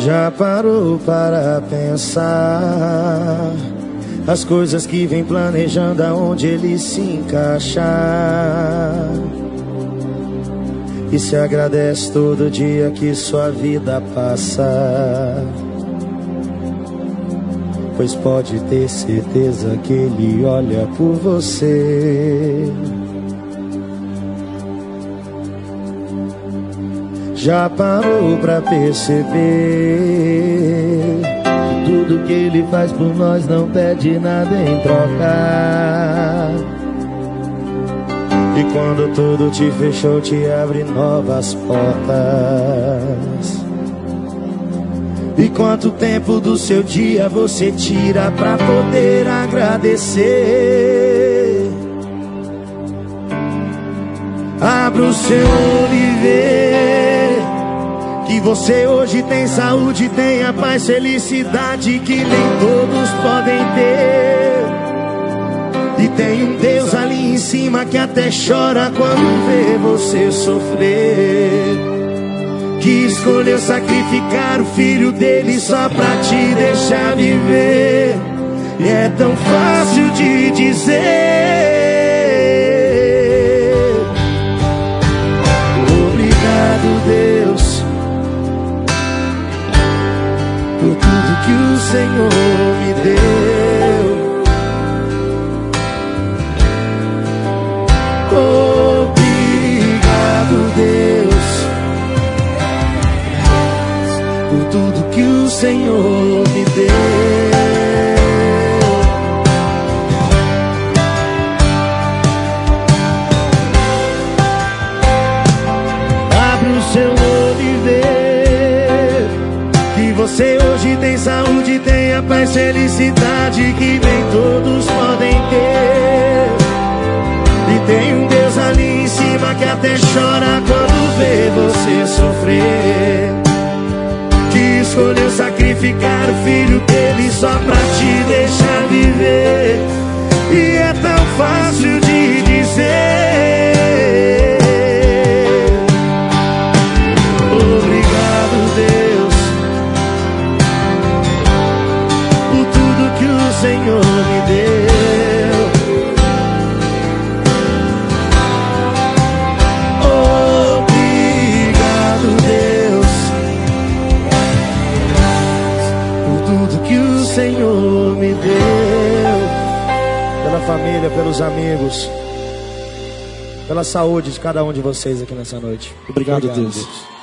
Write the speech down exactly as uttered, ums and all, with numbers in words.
Já parou para pensar as coisas que vem planejando, aonde ele se encaixar? E se agradece todo dia que sua vida passa, pois pode ter certeza que ele olha por você. Já parou pra perceber que tudo que ele faz por nós não pede nada em troca? E quando tudo te fechou, te abre novas portas. E quanto tempo do seu dia você tira pra poder agradecer? Abra o seu olho e vê que você hoje tem saúde, tem a paz, felicidade que nem todos podem ter. E tem um Deus ali em cima que até chora quando vê você sofrer, que escolheu sacrificar o filho dele só pra te deixar viver. E é tão fácil de dizer: obrigado, Deus, por tudo que o Senhor me deu. Obrigado, Deus, por tudo que o Senhor me deu. Abre o seu olho e vê que você hoje tem saúde, tem a paz, felicidade que nem todos podem ter. E tem um Deus ali em cima que até chora quando vê você sofrer, que escolheu sacrificar o filho dele só pra te deixar viver. E é tão fácil de dizer: obrigado, Deus, por tudo que o Senhor me deu. Obrigado, Deus, tudo que o Senhor me deu. Pela família, pelos amigos, pela saúde de cada um de vocês aqui nessa noite. Obrigado, Obrigado Deus. Deus.